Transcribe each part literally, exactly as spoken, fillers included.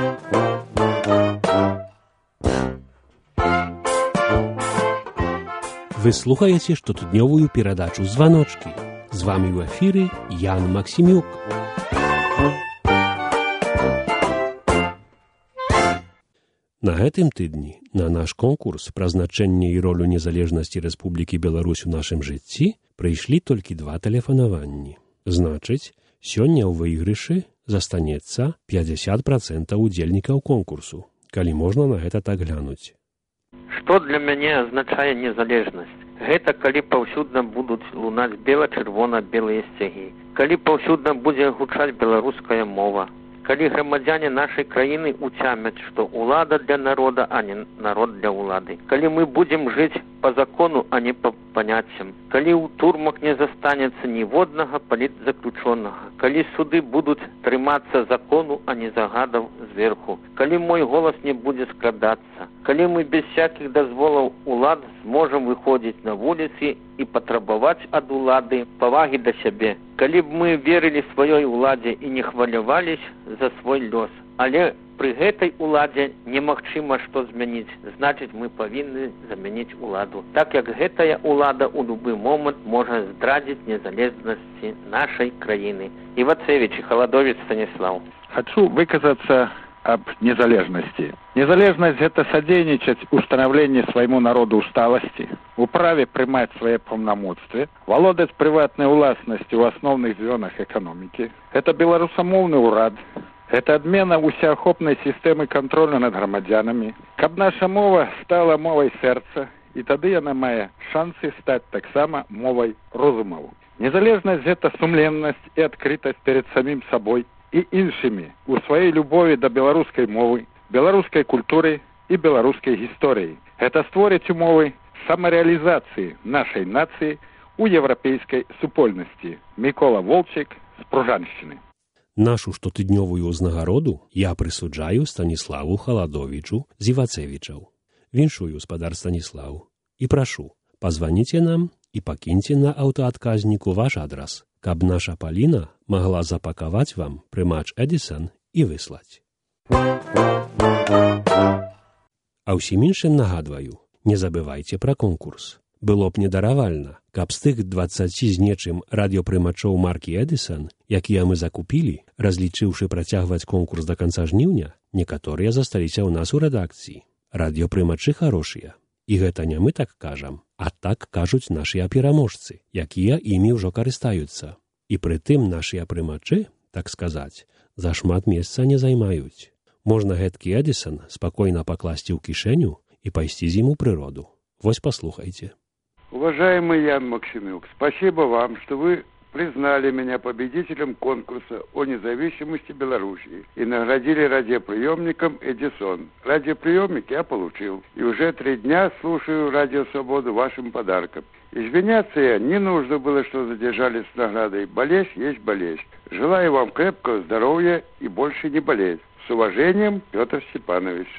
Вы слухаете штотыднёвую перадачу «Звоночки». З вами ў эфіры Ян Максімюк. На гэтым тыдні на наш конкурс пра значэнне і ролю незалежнасці Рэспублікі Беларусь у нашым жыцці прыйшлі толькі два тэлефанаванні. Значыць, сёння ў выйгрышы застанецца пятьдесят процентов удзельнікаў конкурсу, калі можна на гэта так глянуць. Што для мяне азначае незалежнасць? Гэта калі паўсюдна будуць лунаць бела-чырвона-белыя сцягі, калі паўсюдна будзе гучаць беларуская мова, калі грамадзяне нашай краіны уцямяць, што ўлада для народа, а не народ для ўлады, калі мы будзем жыць па закону, а не па паняццям, калі ў турмах не застанецца ніводнага палітзаключонага, калі суды будуць трымацца закону, а не загадаў зверху, калі мой голас не будзе скрадацца, калі мы без всякіх дазволаў улад зможам выходзіць на вуліцы і патрабаваць ад улады павагі да сябе, калі б мы верылі сваёй уладзе і не хвалявались за свой лёс. Але пры гэтай уладзе немагчыма што змяніць, значыць мы павінны замяніць уладу, так як гэтая улада ў любы момант можа здрадзіць незалежнасці нашай краіны. Івацевич и Холодович Станислав. Хочу выказаться об незалежности. Незалежность – это содейничать установлению своему народу усталости, управе принимать свои полномочия, владать приватной властностью в основных звенах экономики. Это белорусомовный урад. Это адмена усеахопной системы контроля над громадянами. Каб наша мова стала мовой сердца, и тады яна мае шансы стать так само мовой розумову. Незалежность – это сумленность и открытость перед самим собой и іншими у своей любови до белорусской мовы, белорусской культуры и белорусской истории. Это створить умовы самореализации нашей нации у европейской супольности. Микола Волчек з Пружанщины. Нашу штотыднёвую ўзнагароду я прысуджаю Станіславу Халадовічу з Івацевічаў. Віншую, спадар Станіслаў, і прашу, пазваніце нам і пакіньце на аўтаадказніку ваш адрас, каб наша Паліна магла запакаваць вам прымач Эдісон і выслаць. А ўсім іншым нагадваю, не забывайце пра конкурс. Было б недаравальна, каб з тых дваццаці з нечым радыёпрымачоў маркі Эдісон, якія мы закупілі, разлічыўшы працягваць конкурс да канца жніўня, некаторыя засталіся ў нас у рэдакцыі. Радыёпрымачы харошыя. І гэта не мы так кажам, а так кажуць нашыя пераможцы, якія імі ўжо карыстаюцца. І прытым нашыя прымачы, так сказаць, зашмат месца не займаюць. Можна гэткі Эдісон спакойна пакласці ў кішэню і пайсці з ім у прыроду. Вось паслухайце. Уважаемый Ян Максимюк, спасибо вам, что вы признали меня победителем конкурса о независимости Белоруссии и наградили радиоприемником «Эдисон». Радиоприемник я получил, и уже три дня слушаю «Радио Свободу» вашим подарком. Извиняться я не нужно было, что задержались с наградой. Болезнь есть болезнь. Желаю вам крепкого здоровья и больше не болеть. С уважением, Петр Степанович.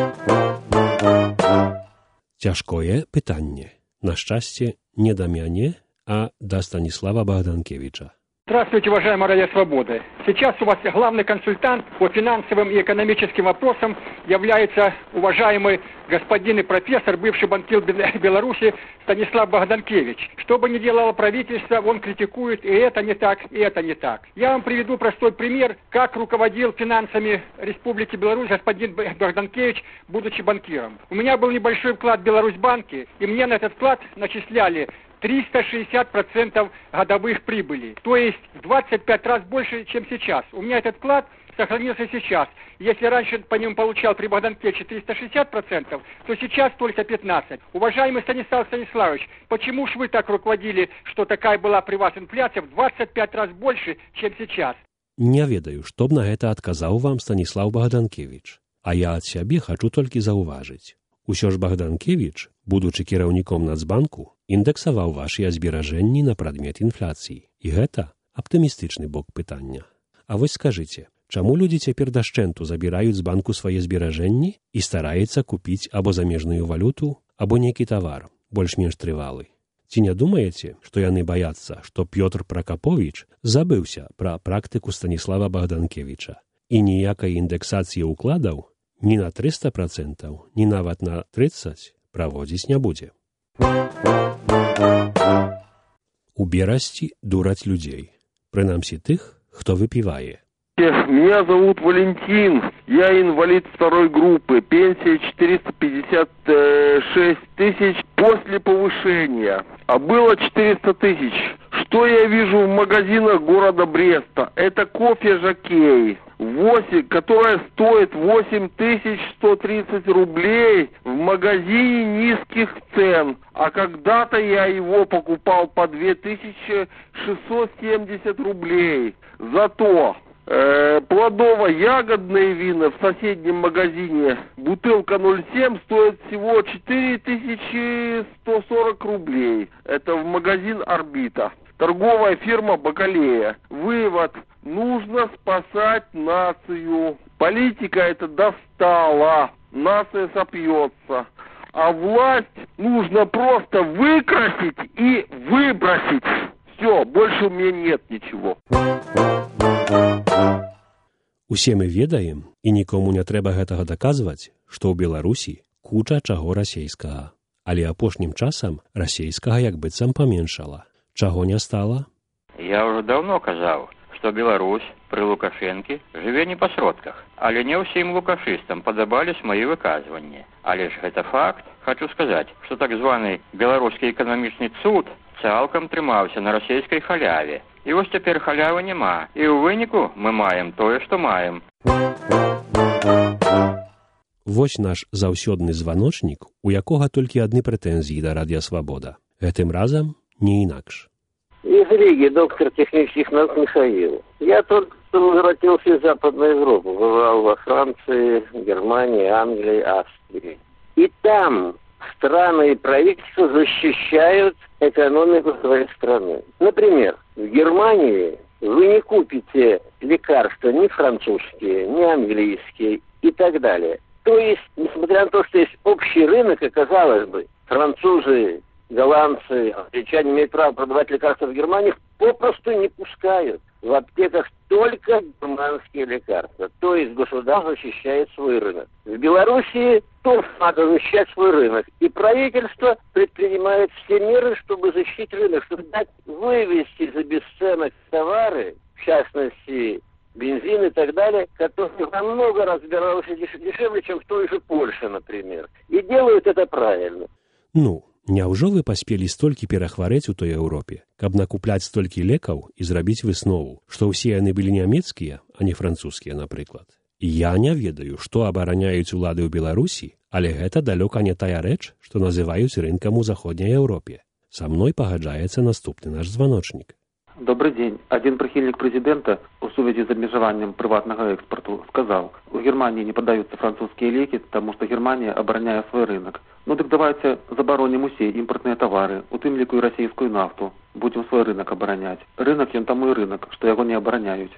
Цяжкое пытанне. На шчасце, не да мяне, а до Станислава Богданкевича. Здравствуйте, уважаемая Радио Свободы. Сейчас у вас главный консультант по финансовым и экономическим вопросам является уважаемый господин и профессор, бывший банкир Беларуси Станислав Богданкевич. Что бы ни делало правительство, он критикует и это не так, и это не так. Я вам приведу простой пример, как руководил финансами Республики Беларусь господин Богданкевич, будучи банкиром. У меня был небольшой вклад в Беларусьбанке, и мне на этот вклад начисляли триста шестьдесят процентов годовых прибыли, то есть в двадцать пять раз больше, чем сейчас. У меня этот вклад сохранился сейчас. Если раньше по нему получал при Богданкевиче триста шестьдесят процентов, то сейчас только пятнадцать. Уважаемый Станислав Станиславович, почему ж вы так руководили, что такая была при вас инфляция в двадцать пять раз больше, чем сейчас? Не ведаю, што б на гэта адказаў вам Станіслав Богданкевич. А я ад сябе хачу толькі заўважыць. Усё ж Богданкевич, будучы кіраўніком Нацбанку, індэксаваў вашыя зберажэнні на прадмет інфляцыі. І гэта аптымістычны бок пытання. А вось скажыце, чаму людзі цяпер дашчэнту забіраюць з банку свае зберажэнні і стараецца купіць або замежную валюту, або нейкі тавар, больш-менш трывалы? Ці не думаеце, што яны баяцца, што Пётр Пракаповіч забыўся пра практыку Станіслава Богданкевича І ніякай індэксацыі ўкладаў ні на трыста процентаў, ні нават на трыццаць праводзіць не будзе. У берасці дураць людзей, прынамсі тых, хто выпівае. Меня зовут Валентин, я инвалид второй группы, пенсия четыреста пятьдесят шесть тысяч после повышения, а было четыреста тысяч. Что я вижу в магазинах города Бреста? Это кофе «Жокей», восемь, которая стоит восемь тысяч сто тридцать рублей в магазине низких цен. А когда-то я его покупал по две тысячи шестьсот семьдесят рублей. Зато э, плодово-ягодные вина в соседнем магазине, бутылка ноль семь стоит всего четыре тысячи сто сорок рублей. Это в магазин «Орбита». Торговая фирма «Бакалея». Вывод. Нужно спасать нацию. Политика это достала. Нация сопьется. А власть нужно просто выкрасить и выбросить. Все, больше у меня нет ничего. Усе мы ведаем, і нікому не трэба гэтага даказваць, што ў Беларусі куча чаго расейскага. Але апошнім часам расейскага як быццам паменшала. Чаго не стала? Я уже давно казаў, што Беларусь пры Лукашэнкі жыве не па сродках, але не ўсім лукашыстам падабались мои выказванні. Але ж гэта факт. Хочу сказаць, што так званы беларускі эканамічны цуд цалкам трымаўся на расейскай халяве. І вось цяпер халявы няма, і ў выніку мы маем тое, што маем. Вось наш заўсёдны званочнік, у якога толькі адны прэтэнзіі да Радыё Свабода. Гэтым разам не инакш. Из Риги, доктор технических наук Михаил. Я только что возвратился из Западной Европы. Бывал во Франции, Германии, Англии, Австрии. И там страны и правительства защищают экономику своей страны. Например, в Германии вы не купите лекарства ни французские, ни английские и так далее. То есть, несмотря на то, что есть общий рынок, и, казалось бы, французы, голландцы, англичане имеют право продавать лекарства в Германии, попросту не пускают. В аптеках только германские лекарства. То есть государство защищает свой рынок. В Белоруссии тоже надо защищать свой рынок. И правительство предпринимает все меры, чтобы защитить рынок, чтобы дать вывести за бесценок товары, в частности бензин и так далее, которые намного раз в Беларуси дешевле, чем в той же Польше, например. И делают это правильно. Ну, няўжо вы паспелі столькі перахварэць у той Еўропе, каб накупляць столькі лекаў і зрабіць выснову, што ўсе яны былі нямецкія, а не французскія, напрыклад. І я не ведаю, што абараняюць улады ў Беларусі, але гэта далёка не тая рэч, што называюць рынкам у заходняй Еўропе. Са мной пагаджаецца наступны наш званочнік. Добрый день. Один прихильник президента у сувязі з абмежаваннем прыватнага экспорту сказал, у Германии не продаются французские леки, потому что Германия обороняет свой рынок. Ну так давайте забороним усе импортные товары, у тым ліку і расійскую нафту. Будем свой рынок оборонять. Рынок ён таму і рынок, што яго не абараняюць.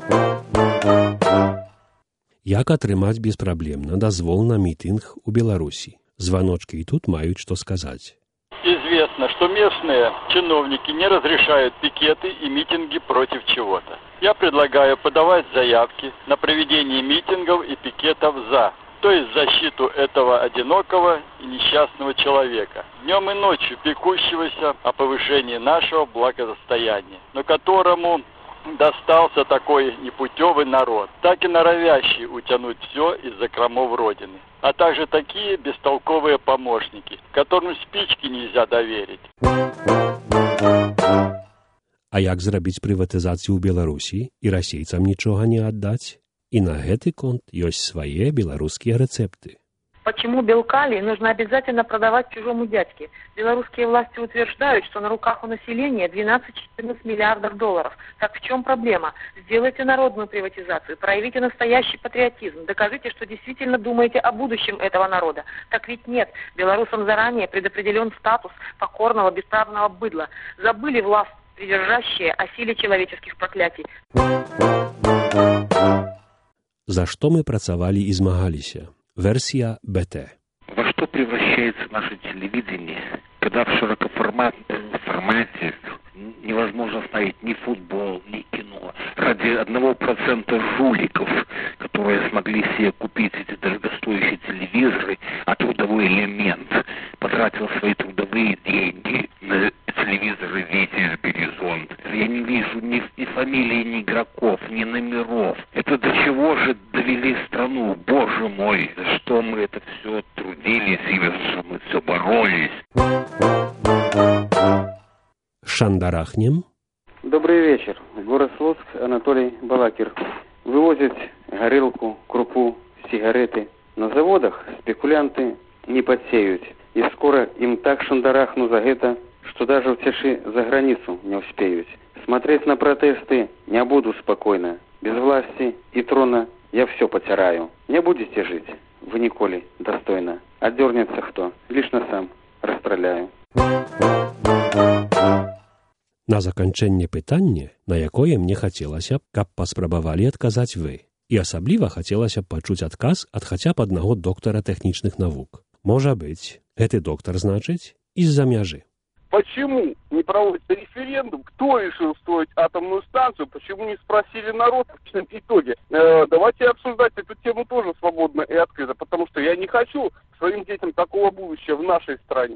Як атрымаць беспраблемна дазвол на мітынг у Беларусі? Званочкі і тут маюць што сказаць. Известно, что местные чиновники не разрешают пикеты и митинги против чего-то. Я предлагаю подавать заявки на проведение митингов и пикетов «за», то есть защиту этого одинокого и несчастного человека, днем и ночью пекущегося о повышении нашего благосостояния, но которому достался такой непутевый народ, так и норовящий утянуть все из закромов Родины, а также такие бестолковые помощники, которым спички нельзя доверить. А як зрабіць прыватызацыю ў Беларусі і расейцам нічога не аддаць? І на гэты конт ёсць свае беларускія рэцэпты. Почему Белкалий нужно обязательно продавать чужому дядьке? Белорусские власти утверждают, что на руках у населения двенадцать-четырнадцать миллиардов долларов. Так в чем проблема? Сделайте народную приватизацию, проявите настоящий патриотизм, докажите, что действительно думаете о будущем этого народа. Так ведь нет. Белорусам заранее предопределен статус покорного бесправного быдла. Забыли власть, придержащие о силе человеческих проклятий. За что мы працавалі і змагаліся? Версия БТ. Во что превращается наше телевидение, когда в широкоформатном формате невозможно ставить ни футбол, ни кино. Ради одного процента жуликов, которые смогли себе купить эти дорогостоящие телевизоры, а трудовой элемент потратил свои трудовые деньги на телевизоры «Ветер, горизонт». Я не вижу ни, ни фамилий, ни игроков, ни номеров. Это до чего же довели страну? Боже мой, за что мы это все трудились и за что мы все боролись. Шандарахнем. Добрый вечер. Город Слуцк, Анатолий Балакир. Вывозят горелку, крупу, сигареты. На заводах спекулянты не подсеют. И скоро им так шандарахну за это, что даже утеши за границу не успеют. Смотреть на протесты не буду спокойно. Без власти и трона я все потираю. Не будете жить вы николи достойно. Отдернется кто, лично сам расстреляю. На заканчэнне пытанне, на якое мне хацелася б, каб паспрабавалі адказаць вы. І асабліва хацелася б пачуць адказ ад хаця б аднаго доктара тэхнічных навук. Можа быць, гэты доктар, значыць, из-за мяжы. Почему не проводится референдум? Кто решил строить атомную станцию? Почему не спросили народ в конечном итоге? Э, давайте обсуждать эту тему тоже свободно и открыто, потому что я не хочу своим детям такого будущего в нашей стране.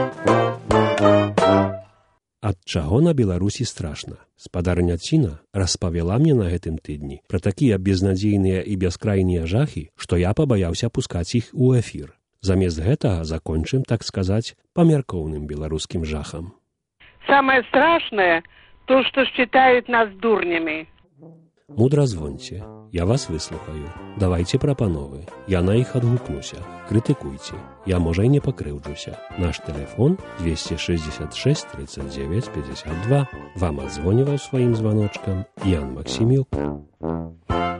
Ад чаго на Беларусі страшна? Спадарня Ціна распавяла мне на гэтым тыдні пра такія безнадзейныя і бяскрайныя жахі, што я пабаяўся пускаць іх у эфір. Замест гэтага закончым, так сказаць, памяркоўным беларускім жахам. Самое страшное — то, что считают нас дурнями. Мудра звоньте, я вас выслухаю. Давайте прапановы, я на іх адгукнуся. Крытыкуйце, я, можа, і не пакрыўджуся. Наш телефон двести шестьдесят шесть тридцать девять пятьдесят два. Вам адзвоніваў сваім званочкам Ян Максімюк.